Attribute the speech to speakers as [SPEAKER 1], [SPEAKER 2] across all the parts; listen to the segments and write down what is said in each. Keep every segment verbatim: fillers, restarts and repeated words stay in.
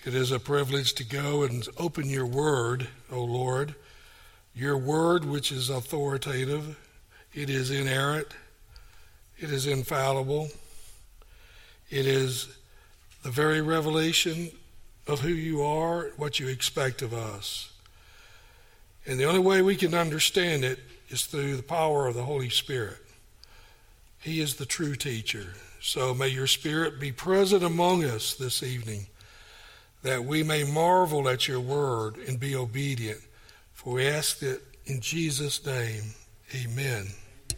[SPEAKER 1] It is a privilege to go and open your word, O Lord, your word which is authoritative. It is inerrant. It is infallible. It is the very revelation of who you are, what you expect of us. And the only way we can understand it is through the power of the Holy Spirit. He is the true teacher. So may your Spirit be present among us this evening, that we may marvel at your word and be obedient. For we ask it in Jesus' name. Amen.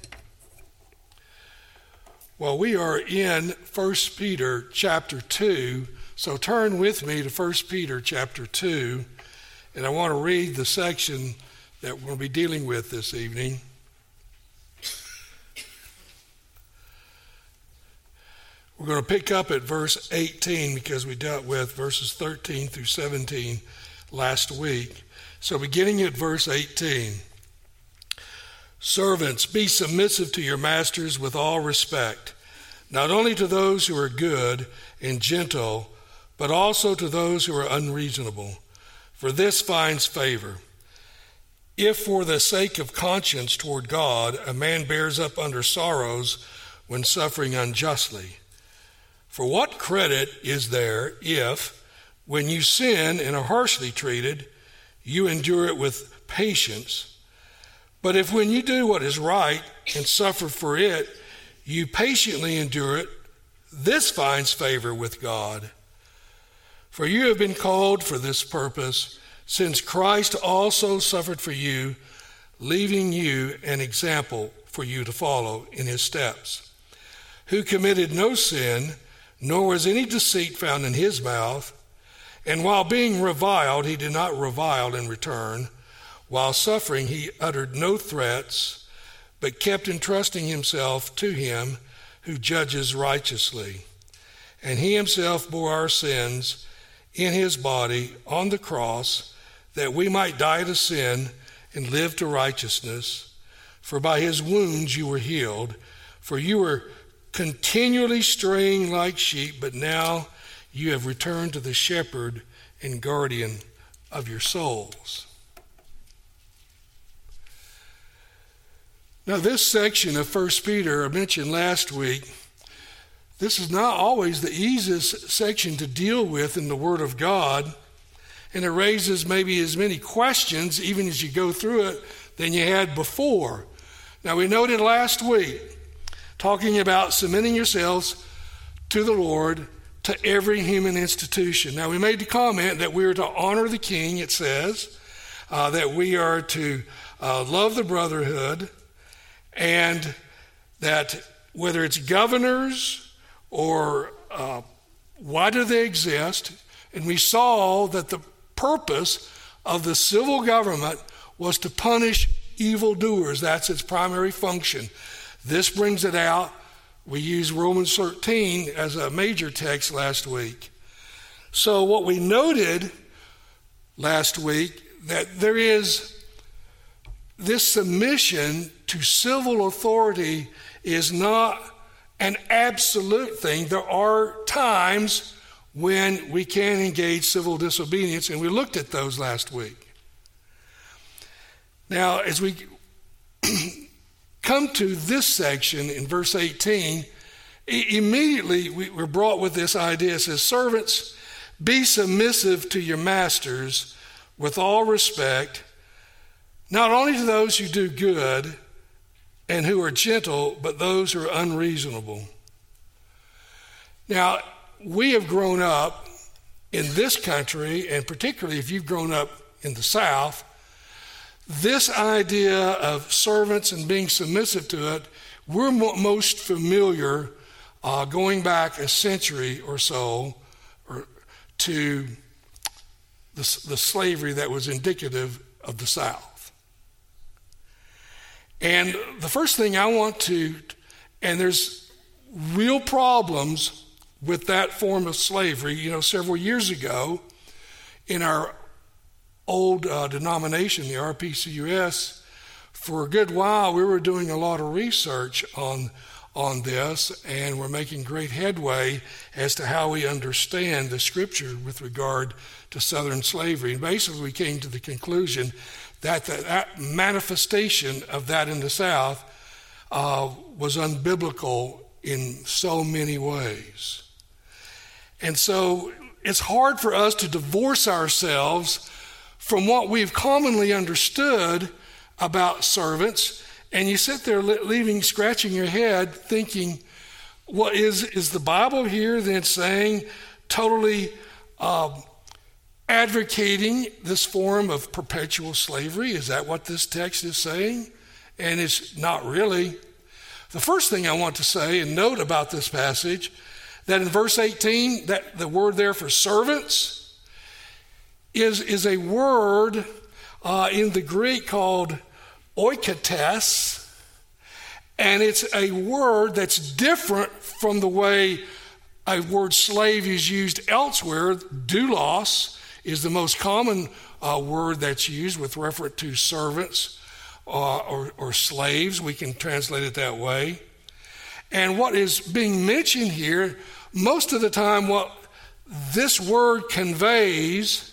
[SPEAKER 1] Well, we are in First Peter chapter two, so turn with me to First Peter chapter two, and I want to read the section that we're going to be dealing with this evening. We're going to pick up at verse eighteen because we dealt with verses thirteen through seventeen last week. So beginning at verse eighteen. Servants, be submissive to your masters with all respect, not only to those who are good and gentle, but also to those who are unreasonable. For this finds favor. If for the sake of conscience toward God, a man bears up under sorrows when suffering unjustly. For what credit is there if, when you sin and are harshly treated, you endure it with patience? But if when you do what is right and suffer for it, you patiently endure it, this finds favor with God. For you have been called for this purpose, since Christ also suffered for you, leaving you an example for you to follow in his steps, who committed no sin, nor was any deceit found in his mouth. And while being reviled, he did not revile in return. While suffering, he uttered no threats, but kept entrusting himself to him who judges righteously. And he himself bore our sins in his body on the cross, that we might die to sin and live to righteousness. For by his wounds you were healed. For you were continually straying like sheep, but now you have returned to the shepherd and guardian of your souls. Now, this section of First Peter I mentioned last week, this is not always the easiest section to deal with in the Word of God, and it raises maybe as many questions, even as you go through it, than you had before. Now, we noted last week, talking about submitting yourselves to the Lord, to every human institution. Now, we made the comment that we are to honor the king, it says, uh, that we are to uh, love the brotherhood, and that whether it's governors or uh, why do they exist, and we saw that the purpose of the civil government was to punish evildoers. That's its primary function. This brings it out. We used Romans thirteen as a major text last week. So what we noted last week, that there is this submission to civil authority is not an absolute thing. There are times when we can engage civil disobedience, and we looked at those last week. Now, as we come to this section in verse eighteen, immediately we were brought with this idea. It says, servants, be submissive to your masters with all respect, not only to those who do good and who are gentle, but those who are unreasonable. Now, we have grown up in this country, and particularly if you've grown up in the South, this idea of servants and being submissive to it, we're mo- most familiar uh, going back a century or so or to the, the slavery that was indicative of the South. And the first thing I want to, and there's real problems with that form of slavery. You know, several years ago, in our old uh, denomination, the R P C U S, for a good while we were doing a lot of research on on this, and we're making great headway as to how we understand the scripture with regard to Southern slavery. And basically we came to the conclusion that the, that manifestation of that in the South uh, was unbiblical in so many ways. And so it's hard for us to divorce ourselves from what we've commonly understood about servants. And you sit there leaving, scratching your head, thinking, well, is, is the Bible here then saying, totally uh, advocating this form of perpetual slavery? Is that what this text is saying? And it's not really. The first thing I want to say and note about this passage, that in verse eighteen, that the word there for servants is, is a word uh, in the Greek called oikotes, and it's a word that's different from the way a word slave is used elsewhere. Doulos is the most common uh, word that's used with reference to servants uh, or, or slaves. We can translate it that way. And what is being mentioned here, most of the time what this word conveys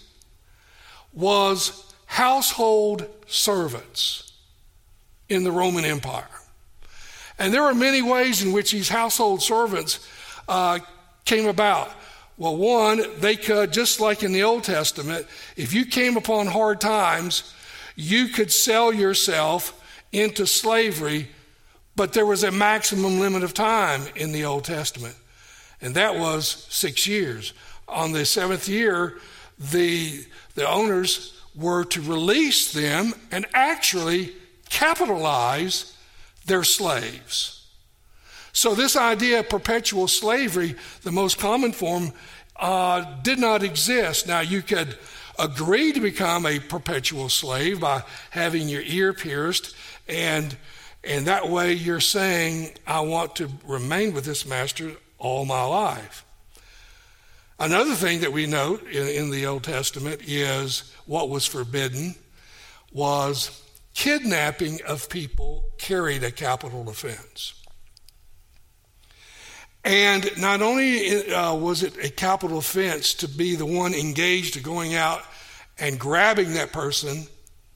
[SPEAKER 1] was household servants in the Roman Empire. And there are many ways in which these household servants uh, came about. Well, one, they could, just like in the Old Testament, if you came upon hard times, you could sell yourself into slavery, but there was a maximum limit of time in the Old Testament, and that was six years. On the seventh year, the, the owners were to release them and actually capitalize their slaves. So this idea of perpetual slavery, the most common form, uh, did not exist. Now, you could agree to become a perpetual slave by having your ear pierced, and and that way you're saying, I want to remain with this master all my life. Another thing that we note in, in the Old Testament is what was forbidden was kidnapping of people carried a capital offense. And not only uh, was it a capital offense to be the one engaged to going out and grabbing that person,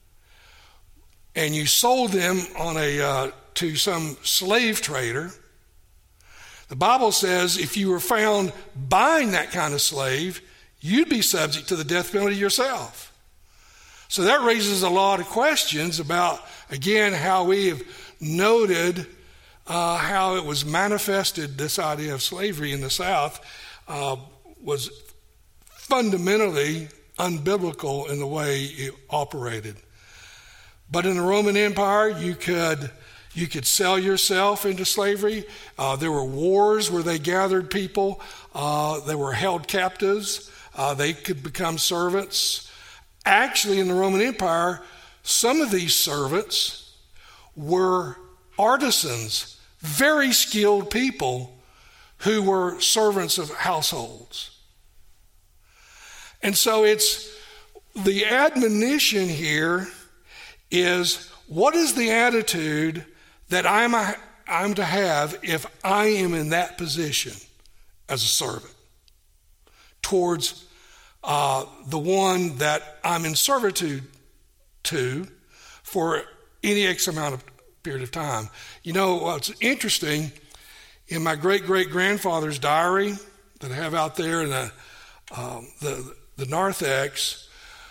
[SPEAKER 1] and you sold them on a uh, to some slave trader, the Bible says if you were found buying that kind of slave, you'd be subject to the death penalty yourself. So that raises a lot of questions about, again, how we have noted uh, how it was manifested, this idea of slavery in the South uh, was fundamentally unbiblical in the way it operated. But in the Roman Empire, you could you could sell yourself into slavery. Uh, there were wars where they gathered people. Uh, they were held captives. Uh, they could become servants. Actually, in the Roman Empire, some of these servants were artisans, very skilled people who were servants of households. And so it's the admonition here is, what is the attitude that I'm, a, I'm to have if I am in that position as a servant towards uh, the one that I'm in servitude to for any X amount of period of time. You know, what's interesting, in my great-great-grandfather's diary that I have out there in the, um, the, the narthex,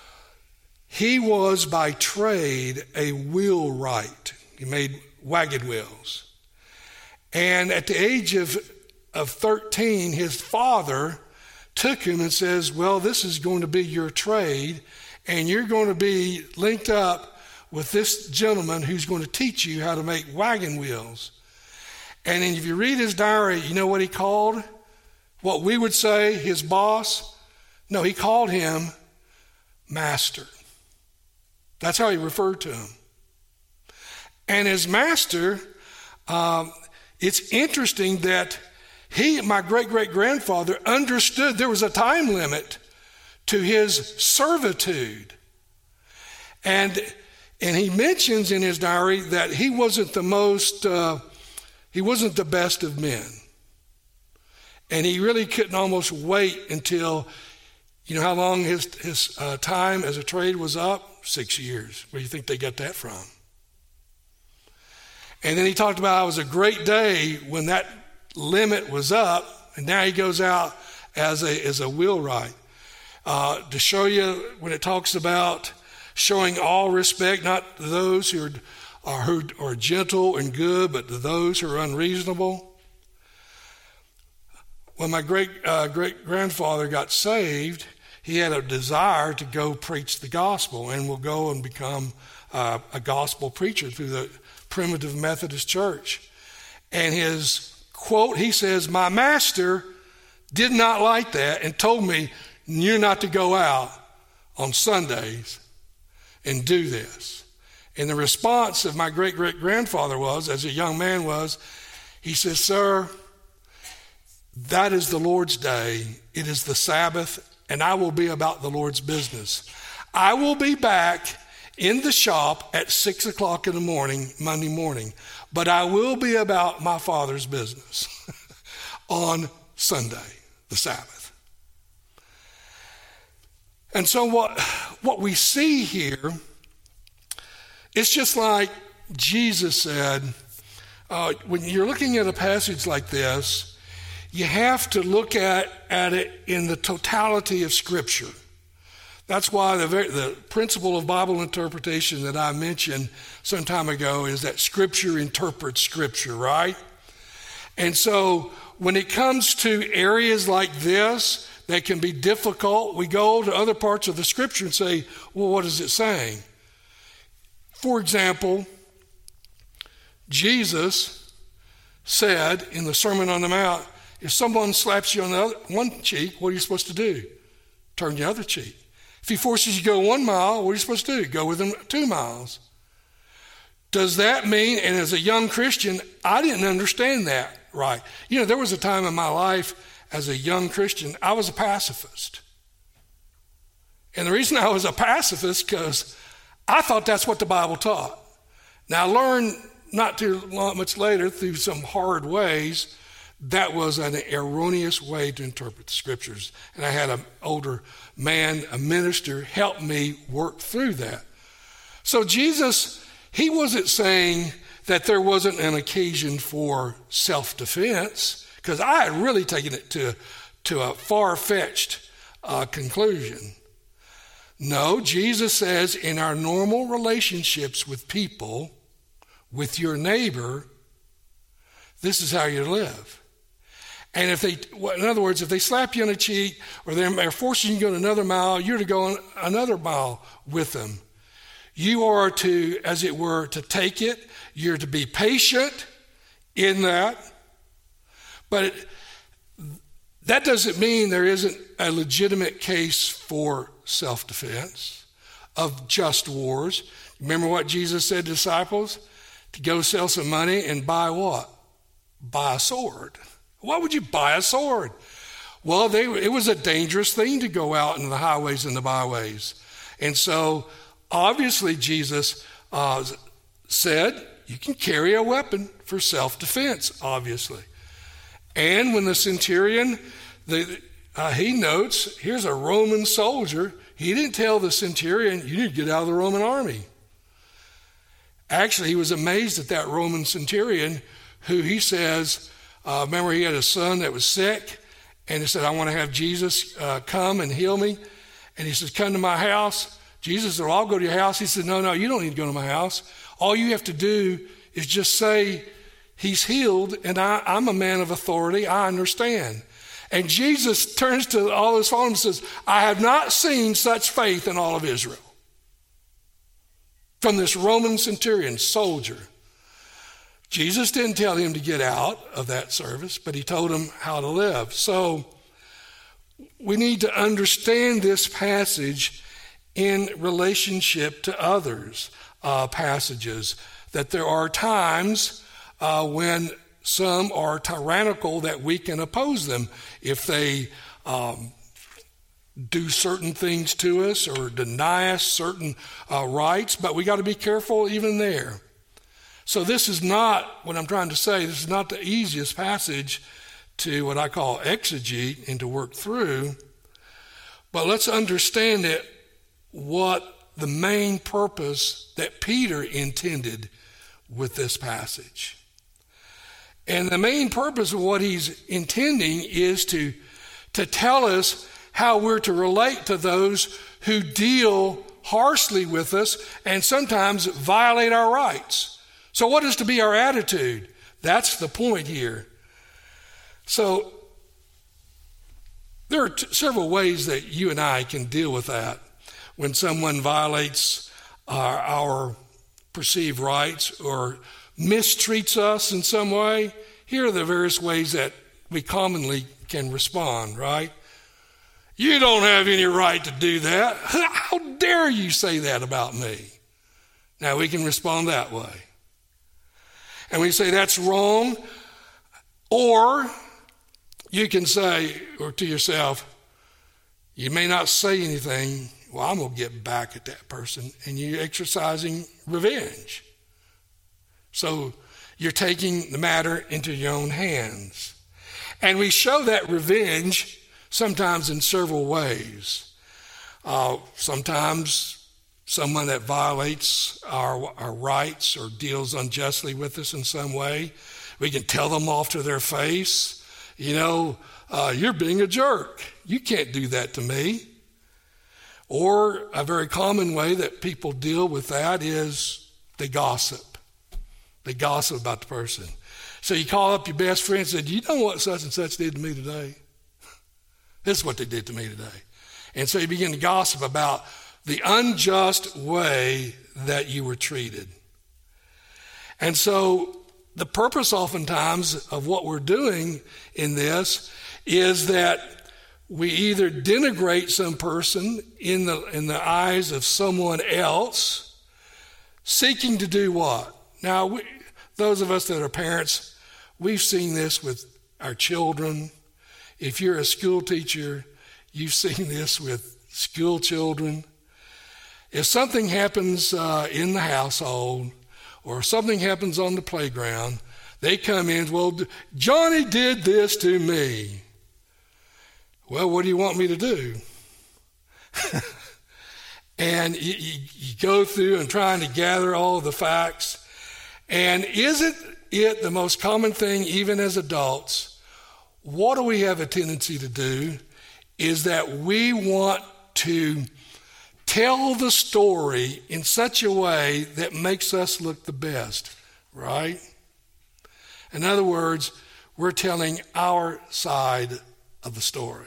[SPEAKER 1] he was by trade a wheelwright. He made wagon wheels. And at the age of, of thirteen, his father took him and says, well, this is going to be your trade, and you're going to be linked up with this gentleman who's going to teach you how to make wagon wheels. And then if you read his diary, you know what he called what we would say his boss? No, he called him master. That's how he referred to him. And as master, um, it's interesting that he, my great-great-grandfather, understood there was a time limit to his servitude. And and he mentions in his diary that he wasn't the most uh, He wasn't the best of men. And he really couldn't almost wait until, you know how long his, his uh, time as a trade was up? Six years. Where do you think they got that from? And then he talked about how it was a great day when that limit was up, and now he goes out as a as a wheelwright. Uh, to show you when it talks about showing all respect, not to those who are, are, who are gentle and good, but to those who are unreasonable. When my great uh, great grandfather got saved, he had a desire to go preach the gospel and will go and become uh, a gospel preacher through the Primitive Methodist Church. And his quote, he says, "My master did not like that and told me you're not to go out on Sundays and do this." And the response of my great-great-grandfather was, as a young man was, he says, "Sir, that is the Lord's day. It is the Sabbath, and I will be about the Lord's business. I will be back in the shop at six o'clock in the morning, Monday morning, but I will be about my Father's business on Sunday, the Sabbath." And so what, what we see here, it's just like Jesus said, uh, when you're looking at a passage like this, you have to look at, at it in the totality of Scripture. That's why the, very, the principle of Bible interpretation that I mentioned some time ago is that Scripture interprets Scripture, right? And so when it comes to areas like this that can be difficult, we go to other parts of the Scripture and say, well, what is it saying? For example, Jesus said in the Sermon on the Mount, if someone slaps you on the other, one cheek, what are you supposed to do? Turn the other cheek. If he forces you to go one mile, what are you supposed to do? Go with him two miles. Does that mean, and as a young Christian, I didn't understand that right. You know, there was a time in my life as a young Christian, I was a pacifist. And the reason I was a pacifist because I thought that's what the Bible taught. Now, I learned not too long, much later through some hard ways that was an erroneous way to interpret the Scriptures. And I had an older man, a minister, help me work through that. So Jesus, he wasn't saying that there wasn't an occasion for self-defense, because I had really taken it to, to a far-fetched uh, conclusion. No, Jesus says in our normal relationships with people, with your neighbor, this is how you live. And if they, in other words, if they slap you on the cheek or they're forcing you to go another mile, you're to go another mile with them. You are to, as it were, to take it. You're to be patient in that. But it, that doesn't mean there isn't a legitimate case for self-defense, of just wars. Remember what Jesus said to disciples? To go sell some money and buy what? Buy a sword. Why would you buy a sword? Well, they, it was a dangerous thing to go out in the highways and the byways. And so, obviously, Jesus uh, said, you can carry a weapon for self-defense, obviously. And when the centurion, the, uh, he notes, here's a Roman soldier. He didn't tell the centurion, you need to get out of the Roman army. Actually, he was amazed at that Roman centurion who he says, Uh, remember, he had a son that was sick, and he said, I want to have Jesus uh, come and heal me. And he says, come to my house. Jesus said, well, I'll go to your house. He said, no, no, you don't need to go to my house. All you have to do is just say he's healed, and I, I'm a man of authority. I understand. And Jesus turns to all his followers and says, I have not seen such faith in all of Israel. From this Roman centurion, soldier. Jesus didn't tell him to get out of that service, but he told him how to live. So we need to understand this passage in relationship to others uh, passages, that there are times uh, when some are tyrannical that we can oppose them if they um, do certain things to us or deny us certain uh, rights, but we got to be careful even there. So this is not, what I'm trying to say, this is not the easiest passage to what I call exegete and to work through. But let's understand it, what the main purpose that Peter intended with this passage. And the main purpose of what he's intending is to, to tell us how we're to relate to those who deal harshly with us and sometimes violate our rights. So what is to be our attitude? That's the point here. So there are t- several ways that you and I can deal with that. When someone violates our, our perceived rights or mistreats us in some way, here are the various ways that we commonly can respond, right? You don't have any right to do that. How dare you say that about me? Now we can respond that way. And we say that's wrong. Or you can say, or to yourself, you may not say anything. Well, I'm going to get back at that person. And you're exercising revenge. So you're taking the matter into your own hands. And we show that revenge sometimes in several ways. Uh, sometimes someone that violates our, our rights or deals unjustly with us in some way, we can tell them off to their face, you know, uh, you're being a jerk. You can't do that to me. Or a very common way that people deal with that is they gossip. They gossip about the person. So you call up your best friend and say, do you know what such and such did to me today? This is what they did to me today. And so you begin to gossip about the unjust way that you were treated. And so the purpose oftentimes of what we're doing in this is that we either denigrate some person in the in the eyes of someone else, seeking to do what? Now, we, those of us that are parents, we've seen this with our children. If you're a school teacher, you've seen this with school children. If something happens uh, in the household or something happens on the playground, they come in, well, Johnny did this to me. Well, what do you want me to do? And you, you, you go through and trying to gather all of the facts. And isn't it the most common thing, even as adults, what do we have a tendency to do is that we want to tell the story in such a way that makes us look the best, right? In other words, we're telling our side of the story.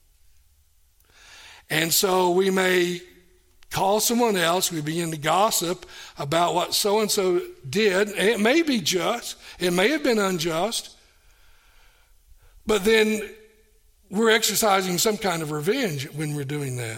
[SPEAKER 1] And so we may call someone else, we begin to gossip about what so-and-so did. It may be just, it may have been unjust, but then we're exercising some kind of revenge when we're doing that.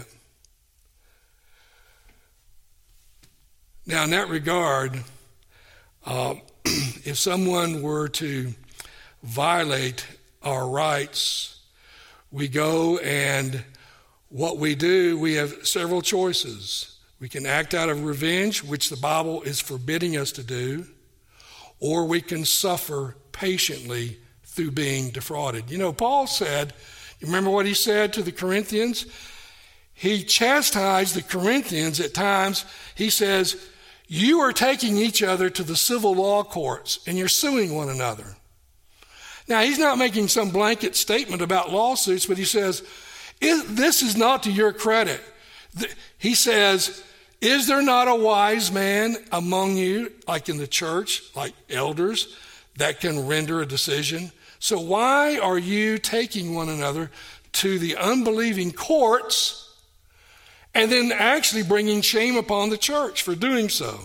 [SPEAKER 1] Now, in that regard, uh, if someone were to violate our rights, we go and what we do, we have several choices. We can act out of revenge, which the Bible is forbidding us to do, or we can suffer patiently through being defrauded. You know, Paul said, you remember what he said to the Corinthians? He chastised the Corinthians at times. He says, you are taking each other to the civil law courts and you're suing one another. Now, he's not making some blanket statement about lawsuits, but he says, this is not to your credit. He says, is there not a wise man among you, like in the church, like elders, that can render a decision? So why are you taking one another to the unbelieving courts and then actually bringing shame upon the church for doing so?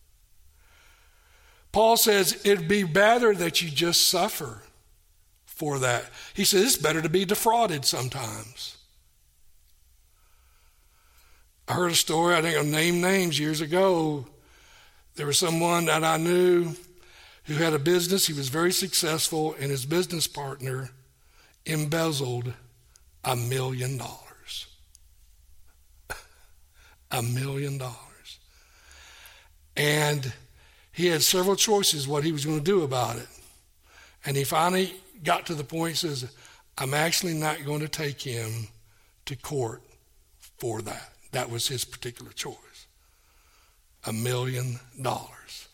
[SPEAKER 1] Paul says it'd be better that you just suffer for that. He says it's better to be defrauded sometimes. I heard a story, I think I'll name names, years ago. There was someone that I knew who had a business. He was very successful, and his business partner embezzled a million dollars. A million dollars. And he had several choices what he was going to do about it. And he finally got to the point, he says, I'm actually not going to take him to court for that. That was his particular choice. A million dollars.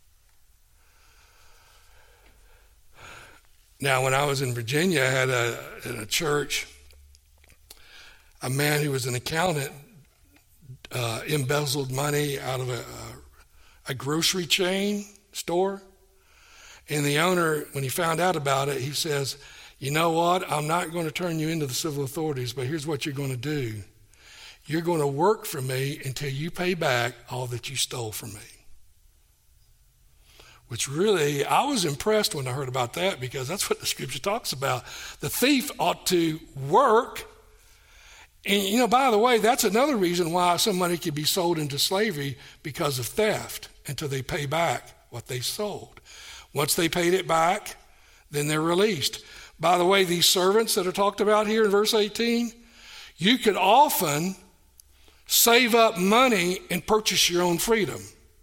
[SPEAKER 1] Now, when I was in Virginia, I had a, in a church, a man who was an accountant uh, embezzled money out of a, a, a grocery chain store. And the owner, when he found out about it, he says, you know what, I'm not going to turn you into the civil authorities, but here's what you're going to do. You're going to work for me until you pay back all that you stole from me. Which really, I was impressed when I heard about that, because that's what the scripture talks about. The thief ought to work. And, you know, by the way, that's another reason why somebody could be sold into slavery, because of theft, until they pay back what they sold. Once they paid it back, then they're released. By the way, these servants that are talked about here in verse eighteen, you could often save up money and purchase your own freedom.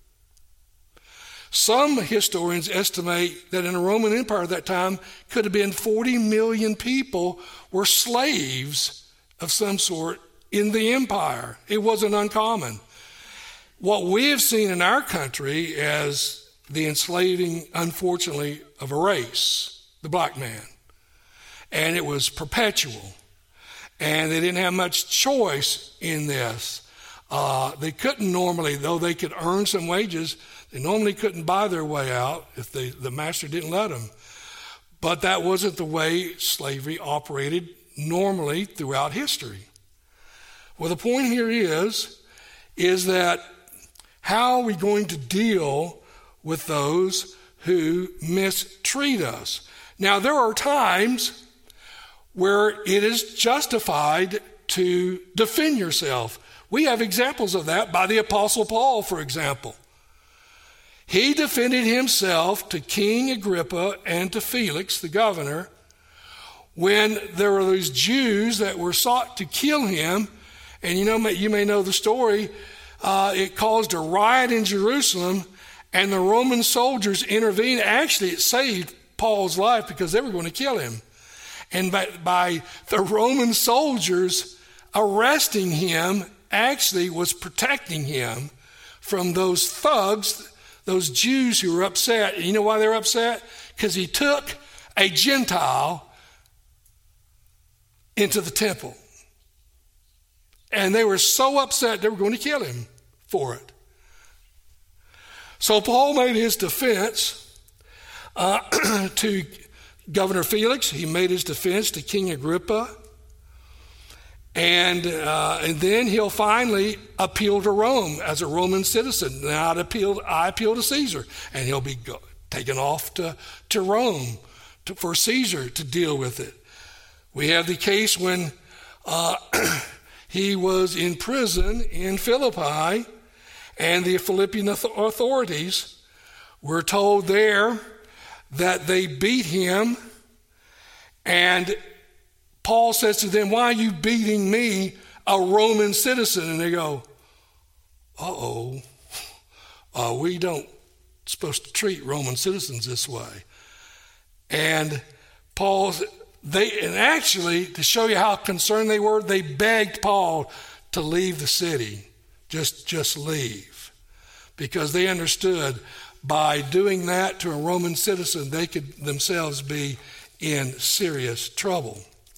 [SPEAKER 1] Some historians estimate that in the Roman Empire at that time could have been forty million people were slaves of some sort in the empire. It wasn't uncommon. What we have seen in our country as the enslaving, unfortunately, of a race, the black man. And it was perpetual. And they didn't have much choice in this. Uh, they couldn't normally, though they could earn some wages, they normally couldn't buy their way out if they, the master didn't let them. But that wasn't the way slavery operated normally throughout history. Well, the point here is, is that how are we going to deal with those who mistreat us? Now, there are times where it is justified to defend yourself. We have examples of that by the Apostle Paul, for example. He defended himself to King Agrippa and to Felix, the governor, when there were those Jews that were sought to kill him. And you know, you may know the story. Uh, it caused a riot in Jerusalem, and the Roman soldiers intervened. Actually, it saved Paul's life because they were going to kill him. And by, by the Roman soldiers arresting him, actually was protecting him from those thugs, those Jews who were upset. And you know why they were upset? Because he took a Gentile into the temple. And they were so upset they were going to kill him for it. So Paul made his defense uh, to Governor Felix. He made his defense to King Agrippa. And uh, and then he'll finally appeal to Rome as a Roman citizen. Now I appeal, I appeal to Caesar. And he'll be go, taken off to, to Rome to, for Caesar to deal with it. We have the case when uh, he was in prison in Philippi, and the Philippian authorities were told there that they beat him. And Paul says to them, why are you beating me, a Roman citizen? And they go, uh-oh, uh, we don't supposed to treat Roman citizens this way. And Paul's, they, and actually, to show you how concerned they were, they begged Paul to leave the city, just, just leave. Because they understood by doing that to a Roman citizen, they could themselves be in serious trouble.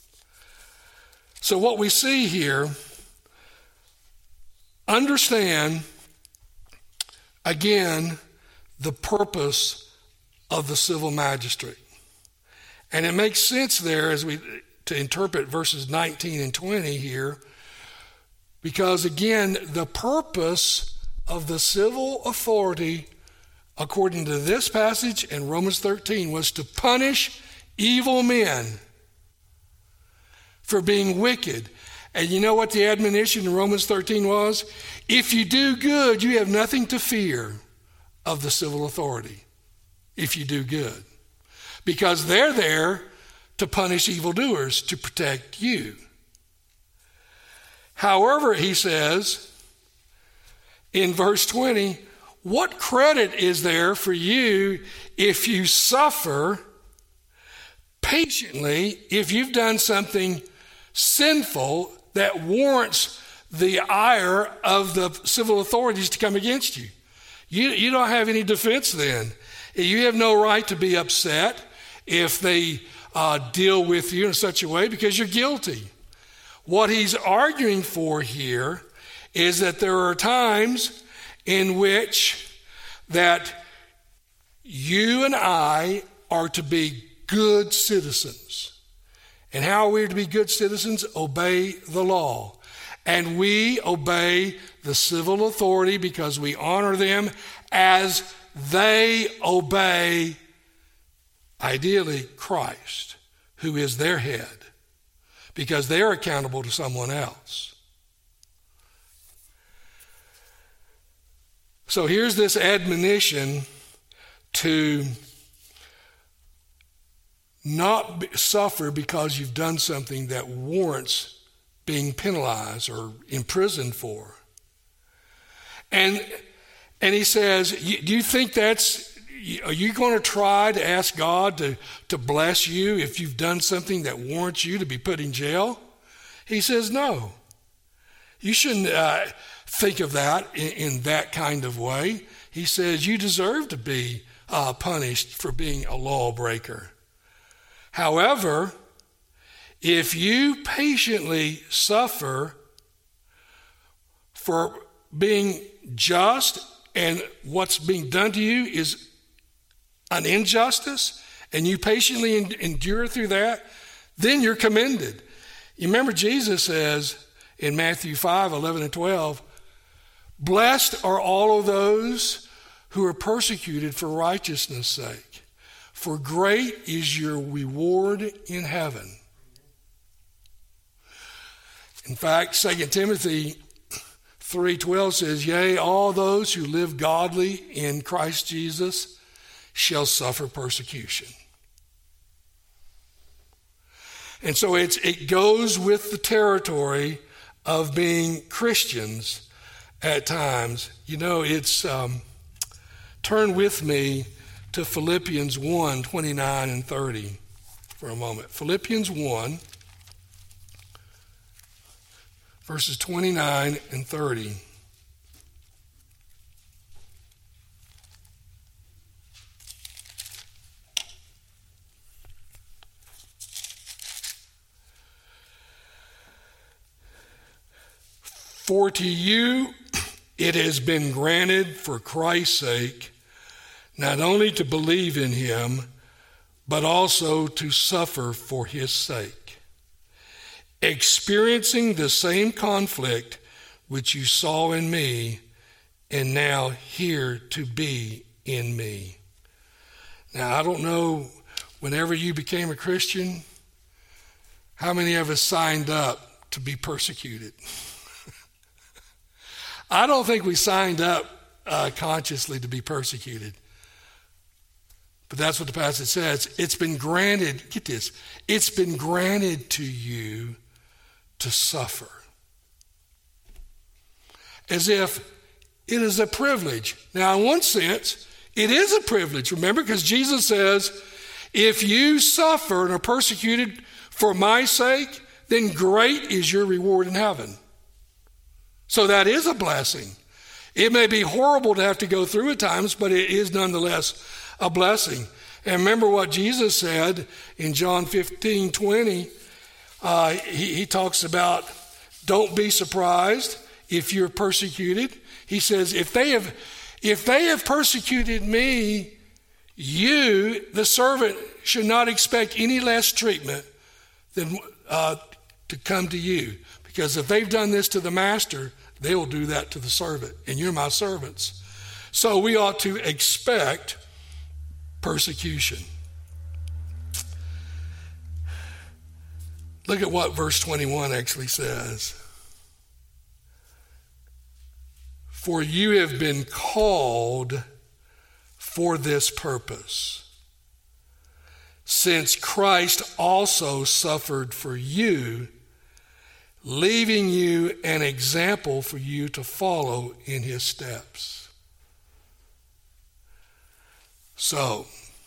[SPEAKER 1] So what we see here, understand, again, the purpose of the civil magistrate. And it makes sense there as we to interpret verses nineteen and twenty here, because, again, the purpose of the civil authority, according to this passage in Romans thirteen, was to punish evil men for being wicked. And you know what the admonition in Romans thirteen was? If you do good, you have nothing to fear of the civil authority. If you do good. Because they're there to punish evildoers, to protect you. However, he says in verse twenty, what credit is there for you if you suffer patiently if you've done something sinful that warrants the ire of the civil authorities to come against you? You, you don't have any defense then. You have no right to be upset if they uh, deal with you in such a way because you're guilty. What he's arguing for here is that there are times in which that you and I are to be good citizens. And how are we to be good citizens? Obey the law. And we obey the civil authority because we honor them as they obey, ideally, Christ, who is their head, because they're accountable to someone else. So here's this admonition to not suffer because you've done something that warrants being penalized or imprisoned for. And and he says, do you think that's, are you going to try to ask God to, to bless you if you've done something that warrants you to be put in jail? He says, no. You shouldn't uh, think of that in, in that kind of way. He says, you deserve to be uh, punished for being a lawbreaker. However, if you patiently suffer for being just and what's being done to you is an injustice, and you patiently endure through that, then you're commended. You remember Jesus says in Matthew five, eleven and twelve, blessed are all of those who are persecuted for righteousness' sake, for great is your reward in heaven. In fact, Second Timothy three twelve says, yea, all those who live godly in Christ Jesus shall suffer persecution. And so it's, it goes with the territory of being Christians at times. You know, it's, um, turn with me to Philippians one, twenty-nine and thirty for a moment. Philippians one, verses twenty-nine and thirty. For to you it has been granted for Christ's sake not only to believe in him, but also to suffer for his sake, experiencing the same conflict which you saw in me and now hear to be in me. Now, I don't know, whenever you became a Christian, how many of us signed up to be persecuted? I don't think we signed up uh, consciously to be persecuted. But that's what the passage says. It's been granted, get this, it's been granted to you to suffer. As if it is a privilege. Now, in one sense, it is a privilege. Remember, because Jesus says, if you suffer and are persecuted for my sake, then great is your reward in heaven. So that is a blessing. It may be horrible to have to go through at times, but it is nonetheless a blessing. And remember what Jesus said in John fifteen twenty. Uh, he, he talks about, don't be surprised if you're persecuted. He says, if they have, if they have persecuted me, you, the servant, should not expect any less treatment than uh, to come to you. Because if they've done this to the master, they will do that to the servant. And you're my servants. So we ought to expect persecution. Look at what verse twenty-one actually says. For you have been called for this purpose, since Christ also suffered for you, leaving you an example for you to follow in his steps. So,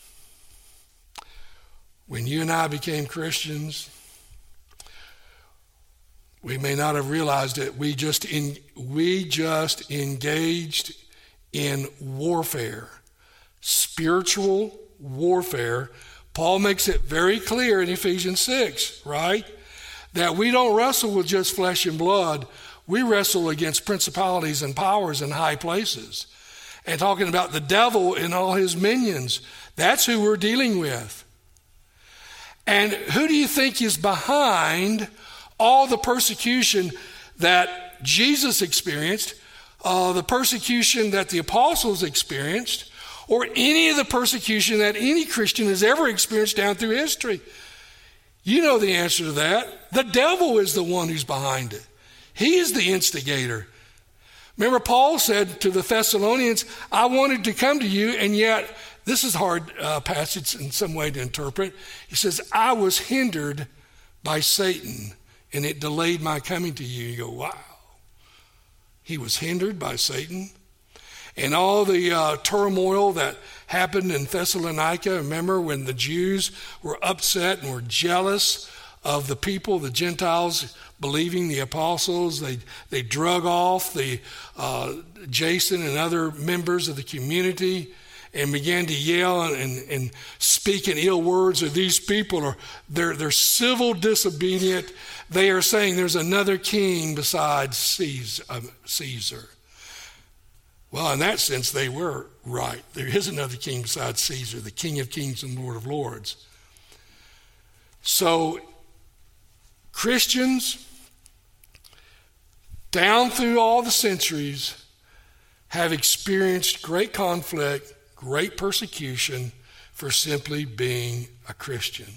[SPEAKER 1] when you and I became Christians, we may not have realized it. We just in, we just engaged in warfare, spiritual warfare. Paul makes it very clear in Ephesians six, right? That we don't wrestle with just flesh and blood. We wrestle against principalities and powers in high places. And talking about the devil and all his minions. That's who we're dealing with. And who do you think is behind all the persecution that Jesus experienced, uh, the persecution that the apostles experienced, or any of the persecution that any Christian has ever experienced down through history? You know the answer to that. The devil is the one who's behind it. He is the instigator. Remember, Paul said to the Thessalonians, I wanted to come to you, and yet, this is a hard uh, passage in some way to interpret. He says, I was hindered by Satan, and it delayed my coming to you. You go, wow. He was hindered by Satan. And all the uh, turmoil that happened in Thessalonica, remember when the Jews were upset and were jealous of the people, the Gentiles believing the apostles. They they drug off the uh, Jason and other members of the community and began to yell and, and, and speak in ill words of these people. Are they're they're civil disobedient. They are saying there's another king besides Caesar. Well, in that sense, they were right. There is another king besides Caesar, the King of Kings and Lord of Lords. So, Christians, down through all the centuries, have experienced great conflict, great persecution for simply being a Christian.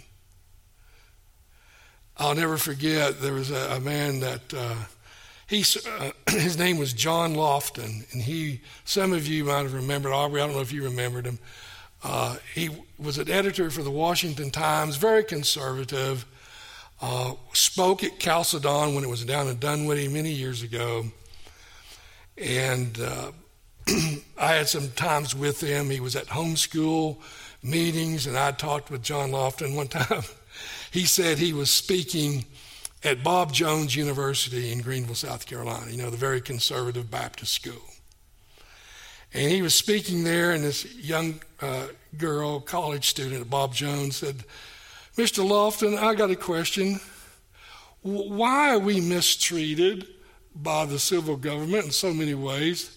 [SPEAKER 1] I'll never forget, there was a, a man that, uh, he, uh, his name was John Lofton, and he, some of you might have remembered, Aubrey, I don't know if you remembered him. Uh, he was an editor for the Washington Times, very conservative, uh, spoke at Chalcedon when it was down in Dunwoody many years ago. And uh, I had some times with him. He was at homeschool meetings, and I talked with John Lofton one time. He said he was speaking at Bob Jones University in Greenville, South Carolina, you know, the very conservative Baptist school. And he was speaking there, and this young uh, girl, college student at Bob Jones, said, Mister Lofton, I got a question. Why are we mistreated by the civil government in so many ways?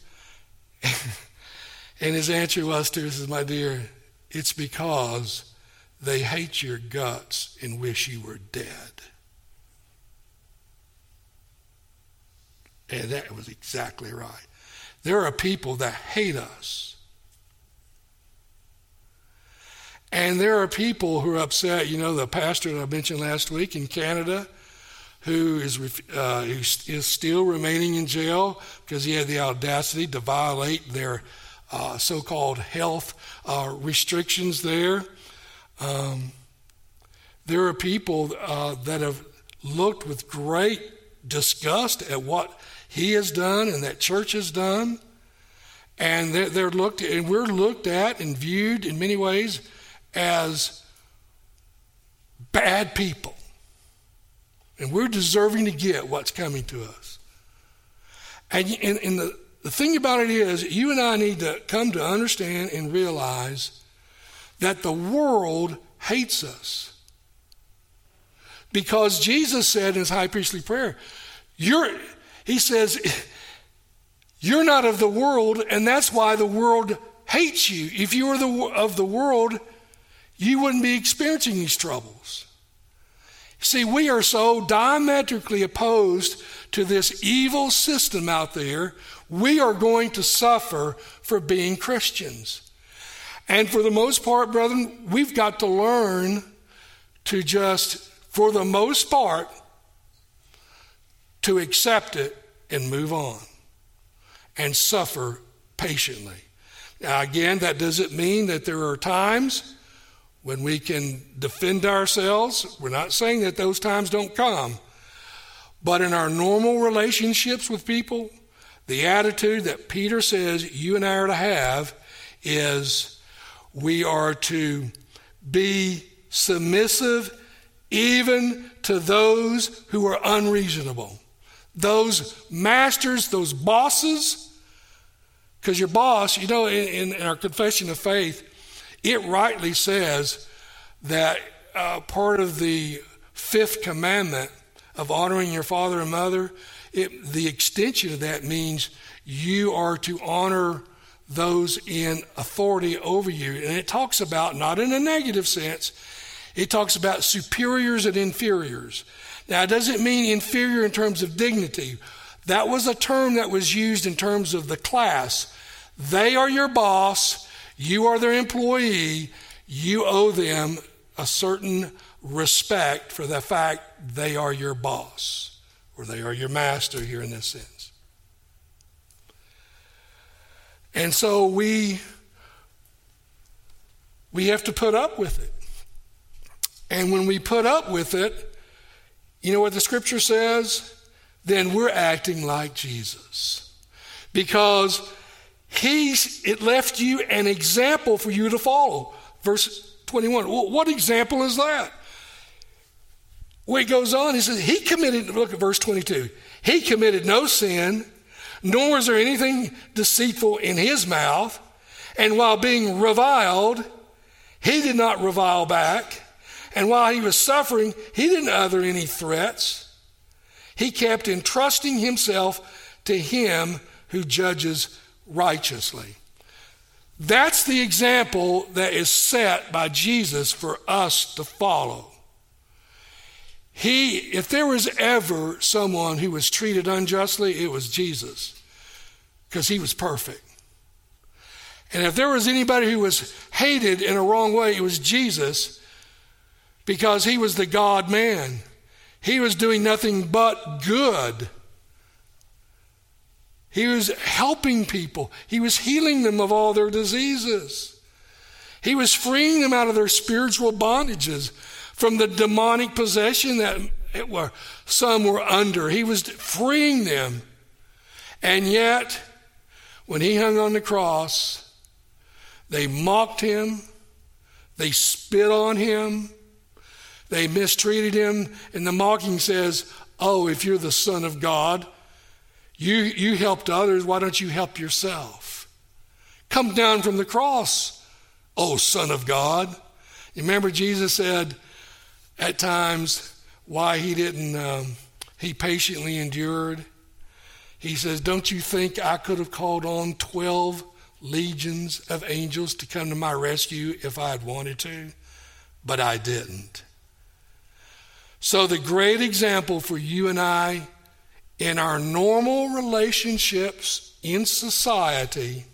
[SPEAKER 1] And his answer was to us, my dear, it's because they hate your guts and wish you were dead. And that was exactly right. There are people that hate us. And there are people who are upset. You know, the pastor that I mentioned last week in Canada, who is uh, who is still remaining in jail because he had the audacity to violate their uh, so-called health uh, restrictions there. Um, there are people uh, that have looked with great disgust at what he has done and that church has done, and they're, they're looked at, and we're looked at and viewed in many ways as bad people, and we're deserving to get what's coming to us. And, and, and the, the thing about it is, you and I need to come to understand and realize that the world hates us, because Jesus said in his high priestly prayer, "You're." He says, you're not of the world, and that's why the world hates you. If you were the, of the world, you wouldn't be experiencing these troubles. See, we are so diametrically opposed to this evil system out there, we are going to suffer for being Christians. And for the most part, brethren, we've got to learn to just, for the most part, to accept it and move on and suffer patiently. Now, again, that doesn't mean that there are times when we can defend ourselves. We're not saying that those times don't come. But in our normal relationships with people, the attitude that Peter says you and I are to have is, we are to be submissive even to those who are unreasonable. Those masters, those bosses, because your boss, you know, in, in our confession of faith, it rightly says that uh, part of the fifth commandment of honoring your father and mother, it, the extension of that means you are to honor those in authority over you. And it talks about, not in a negative sense, it talks about superiors and inferiors. Now, it doesn't mean inferior in terms of dignity. That was a term that was used in terms of the class. They are your boss. You are their employee. You owe them a certain respect for the fact they are your boss, or they are your master here in this sense. And so we, we have to put up with it. And when we put up with it, you know what the scripture says? Then we're acting like Jesus. Because he's, it left you an example for you to follow. Verse twenty-one. Well, what example is that? Well, he goes on, he says, he committed, look at verse twenty-two. He committed no sin, nor was there anything deceitful in his mouth. And while being reviled, he did not revile back. And while he was suffering, he didn't utter any threats. He kept entrusting himself to him who judges righteously. That's the example that is set by Jesus for us to follow. He, if there was ever someone who was treated unjustly, it was Jesus, because he was perfect. And if there was anybody who was hated in a wrong way, it was Jesus, because he was the God-man. He was doing nothing but good. He was helping people. He was healing them of all their diseases. He was freeing them out of their spiritual bondages, from the demonic possession that it were, some were under. He was freeing them. And yet, when he hung on the cross, they mocked him. They spit on him. They mistreated him. And the mocking says, oh, if you're the Son of God, you, you helped others. Why don't you help yourself? Come down from the cross, oh, Son of God. You remember Jesus said, at times, why he didn't, um, he patiently endured. He says, don't you think I could have called on twelve legions of angels to come to my rescue if I had wanted to? But I didn't. So the great example for you and I in our normal relationships in society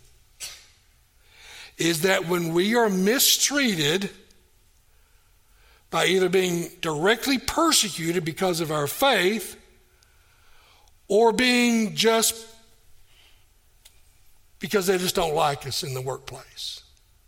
[SPEAKER 1] is that when we are mistreated by either being directly persecuted because of our faith or being just because they just don't like us in the workplace.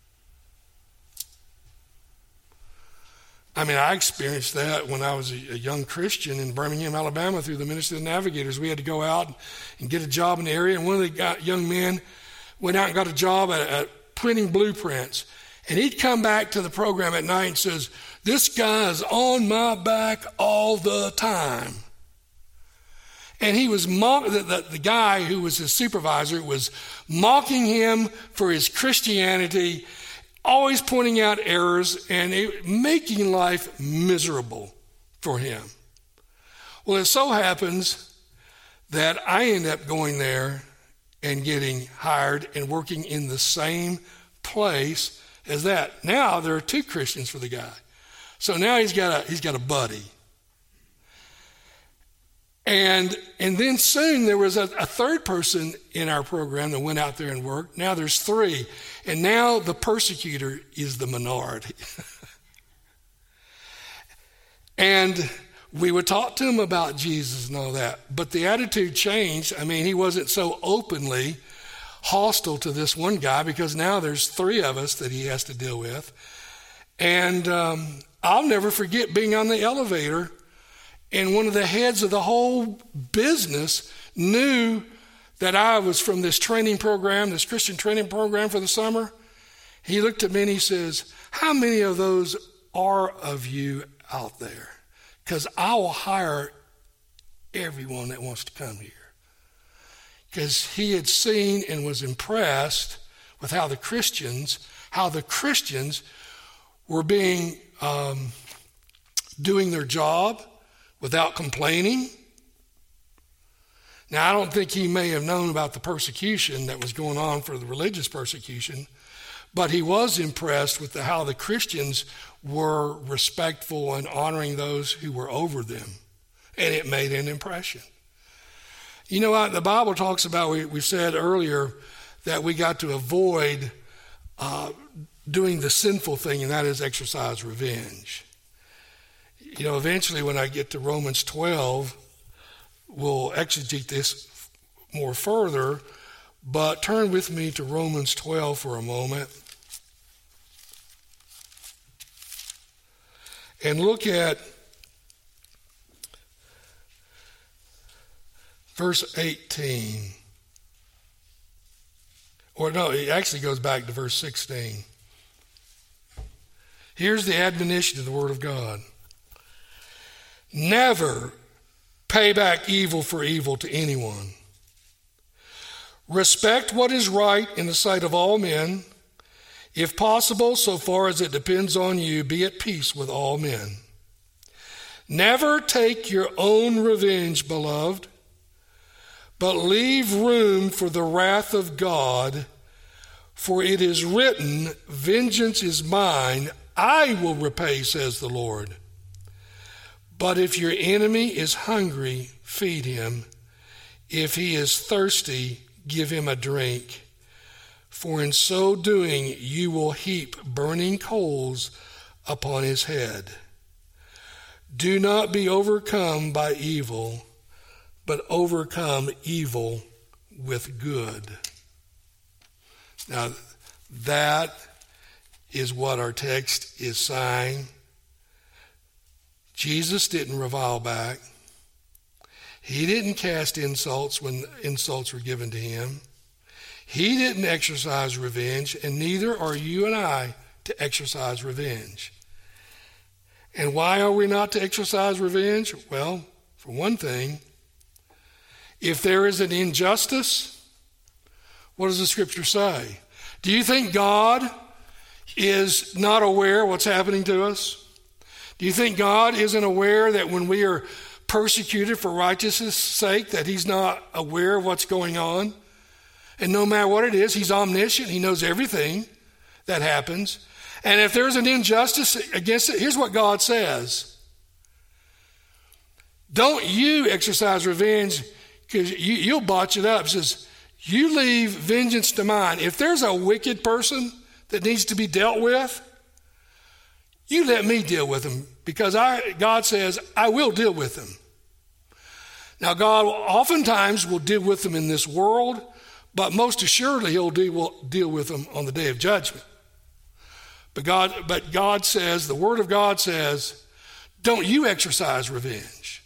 [SPEAKER 1] I mean, I experienced that when I was a young Christian in Birmingham, Alabama, through the Ministry of the Navigators. We had to go out and get a job in the area, and one of the young men went out and got a job at, at printing blueprints. And he'd come back to the program at night and says, this guy is on my back all the time. And he was mock, the, the, the guy who was his supervisor was mocking him for his Christianity, always pointing out errors and it, making life miserable for him. Well, it so happens that I end up going there and getting hired and working in the same place as that. Now there are two Christians for the guy. So now he's got a he's got a buddy. And and then soon there was a, a third person in our program that went out there and worked. Now there's three. And now the persecutor is the minority. And we would talk to him about Jesus and all that. But the attitude changed. I mean, he wasn't so openly hostile to this one guy because now there's three of us that he has to deal with. And um, I'll never forget being on the elevator, and one of the heads of the whole business knew that I was from this training program, this Christian training program for the summer. He looked at me and he says, how many of those are of you out there? Because I will hire everyone that wants to come here. Because he had seen and was impressed with how the Christians, how the Christians were being, um, doing their job without complaining. Now, I don't think he may have known about the persecution that was going on for the religious persecution, but he was impressed with the, how the Christians were respectful and honoring those who were over them. And it made an impression. You know what? The Bible talks about, we, we said earlier, that we got to avoid uh, doing the sinful thing, and that is exercise revenge. You know, eventually when I get to Romans twelve, we'll exegete this more further, but turn with me to Romans twelve for a moment and look at verse eighteen. Or no, it actually goes back to verse sixteen. Here's the admonition of the Word of God. Never pay back evil for evil to anyone. Respect what is right in the sight of all men. If possible, so far as it depends on you, be at peace with all men. Never take your own revenge, beloved, but leave room for the wrath of God, for it is written, vengeance is mine, I will repay, says the Lord. But if your enemy is hungry, feed him. If he is thirsty, give him a drink. For in so doing, you will heap burning coals upon his head. Do not be overcome by evil, but overcome evil with good. Now, that is what our text is saying. Jesus didn't revile back. He didn't cast insults when insults were given to him. He didn't exercise revenge, and neither are you and I to exercise revenge. And why are we not to exercise revenge? Well, for one thing, if there is an injustice, what does the Scripture say? Do you think God is not aware of what's happening to us? Do you think God isn't aware that when we are persecuted for righteousness' sake, that he's not aware of what's going on? And no matter what it is, he's omniscient. He knows everything that happens. And if there's an injustice against it, here's what God says. Don't you exercise revenge, because you, you'll botch it up. It says, you leave vengeance to mine. If there's a wicked person that needs to be dealt with, you let me deal with them, because I, God says, I will deal with them. Now, God oftentimes will deal with them in this world, but most assuredly he'll deal, deal with them on the day of judgment. But God, but God says, the Word of God says, don't you exercise revenge.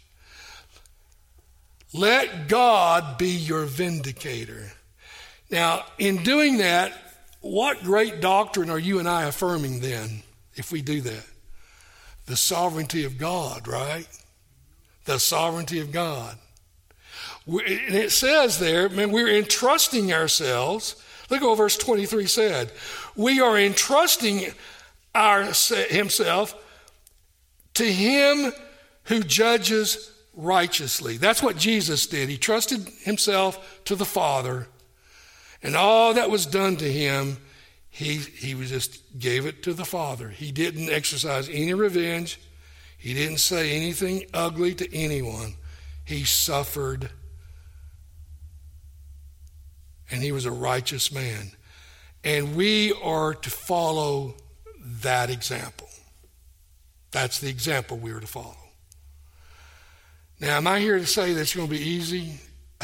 [SPEAKER 1] Let God be your vindicator. Now, in doing that, what great doctrine are you and I affirming then, if we do that? The sovereignty of God, right? The sovereignty of God. And it says there, man, we're entrusting ourselves. Look at what verse twenty-three said. We are entrusting our, himself to him who judges righteously. That's what Jesus did. He trusted himself to the Father, and all that was done to him, he, he just gave it to the Father. He didn't exercise any revenge. He didn't say anything ugly to anyone. He suffered, and he was a righteous man. And we are to follow that example. That's the example we are to follow. Now, am I here to say that it's going to be easy?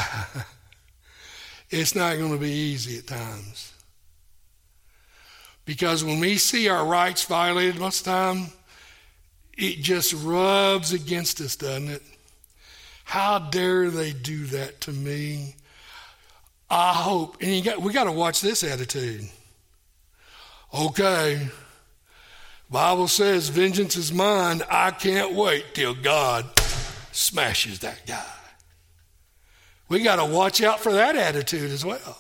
[SPEAKER 1] It's not going to be easy at times. Because when we see our rights violated most of the time, it just rubs against us, doesn't it? How dare they do that to me? I hope, and you got, we got to watch this attitude. Okay, Bible says vengeance is mine. I can't wait till God smashes that guy. We got to watch out for that attitude as well.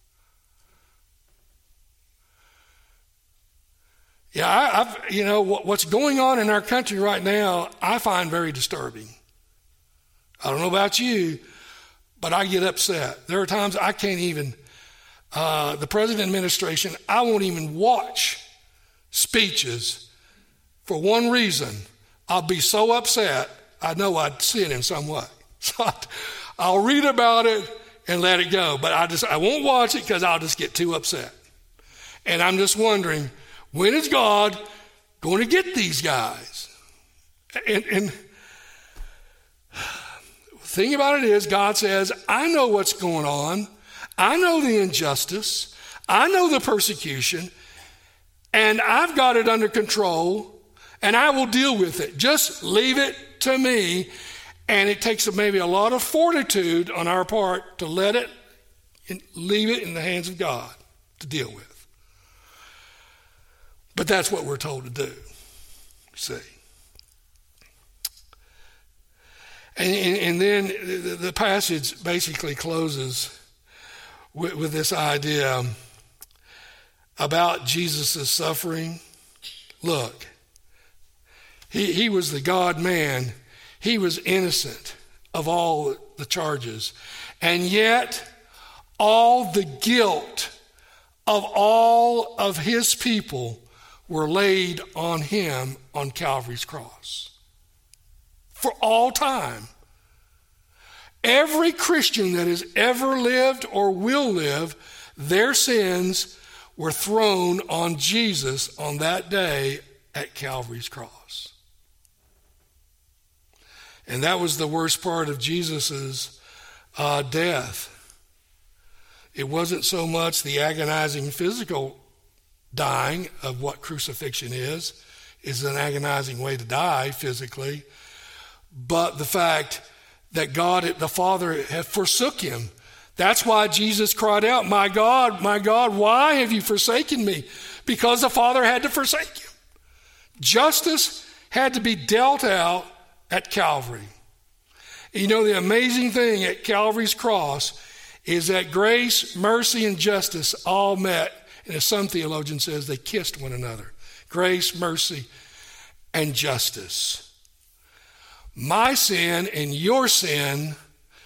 [SPEAKER 1] Yeah, I, I've, you know, what, what's going on in our country right now, I find very disturbing. I don't know about you, but I get upset. There are times I can't even, uh, the president administration, I won't even watch speeches for one reason. I'll be so upset, I know I'd sin in some way. So I'll read about it and let it go, but I just I won't watch it because I'll just get too upset. And I'm just wondering, when is God going to get these guys? And, and the thing about it is, God says, I know what's going on. I know the injustice. I know the persecution. And I've got it under control. And I will deal with it. Just leave it to me. And it takes maybe a lot of fortitude on our part to let it, leave it in the hands of God to deal with. But that's what we're told to do, see. And, and, and then the, the passage basically closes with, with this idea about Jesus' suffering. Look, he, he was the God-man. He was innocent of all the charges. And yet, all the guilt of all of his people were laid on him on Calvary's cross. For all time. Every Christian that has ever lived or will live, their sins were thrown on Jesus on that day at Calvary's cross. And that was the worst part of Jesus' uh, death. It wasn't so much the agonizing physical dying of what crucifixion is, is an agonizing way to die physically, but the fact that God, the Father, had forsook him. That's why Jesus cried out, my God, my God, why have you forsaken me? Because the Father had to forsake him. Justice had to be dealt out at Calvary. You know, the amazing thing at Calvary's cross is that grace, mercy, and justice all met. And as some theologian says, they kissed one another. Grace, mercy, and justice. My sin and your sin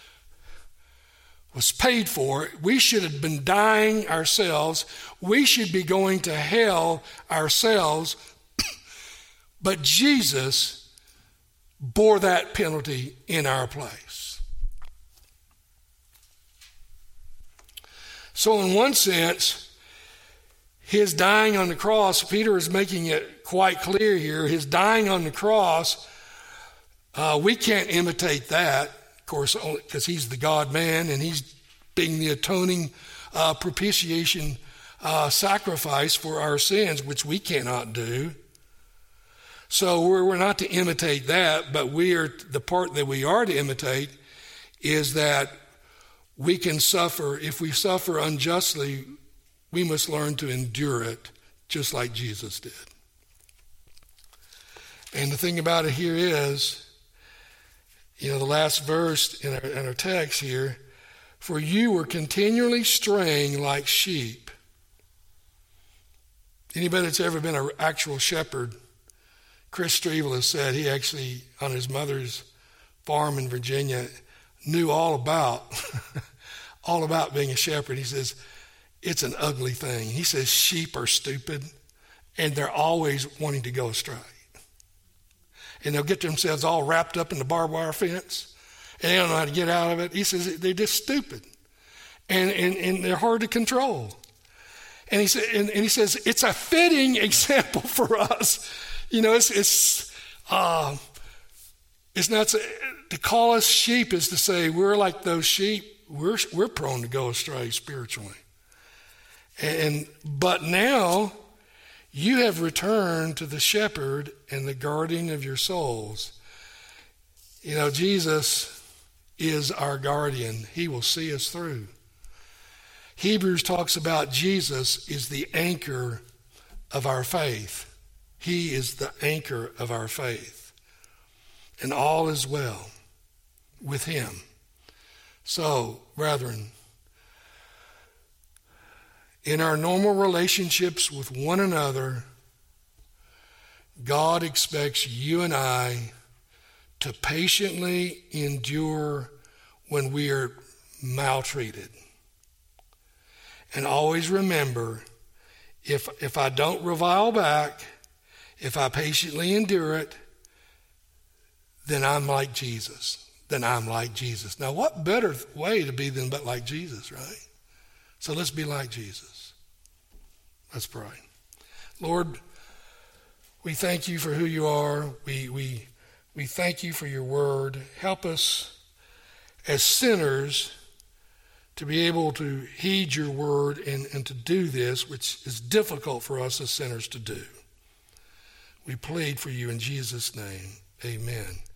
[SPEAKER 1] was paid for. We should have been dying ourselves. We should be going to hell ourselves. But Jesus bore that penalty in our place. So in one sense, his dying on the cross, Peter is making it quite clear here, his dying on the cross, uh, we can't imitate that, of course, because he's the God-man and he's being the atoning uh, propitiation uh, sacrifice for our sins, which we cannot do. So we're, we're not to imitate that, but we are the part that we are to imitate is that we can suffer. If we suffer unjustly, we must learn to endure it just like Jesus did. And the thing about it here is, you know, the last verse in our, in our text here, for you were continually straying like sheep. Anybody that's ever been an actual shepherd, Chris Strevel has said he actually, on his mother's farm in Virginia, knew all about, all about being a shepherd. He says, it's an ugly thing. He says sheep are stupid and they're always wanting to go astray. And they'll get themselves all wrapped up in the barbed wire fence and they don't know how to get out of it. He says they're just stupid and, and, and they're hard to control. And he, said, and, and he says it's a fitting example for us. You know, it's, it's, uh, it's not to, to call us sheep is to say we're like those sheep. We're, we're prone to go astray spiritually. And but now you have returned to the shepherd and the guardian of your souls. You know, Jesus is our guardian. He will see us through. Hebrews talks about Jesus is the anchor of our faith. He is the anchor of our faith. And all is well with him. So, brethren, in our normal relationships with one another, God expects you and I to patiently endure when we are maltreated. And always remember, if if I don't revile back, if I patiently endure it, then I'm like Jesus. Then I'm like Jesus. Now, what better way to be than but like Jesus, right? So let's be like Jesus. Let's pray. Lord, we thank you for who you are. We we we thank you for your word. Help us as sinners to be able to heed your word and, and to do this, which is difficult for us as sinners to do. We plead for you in Jesus' name. Amen.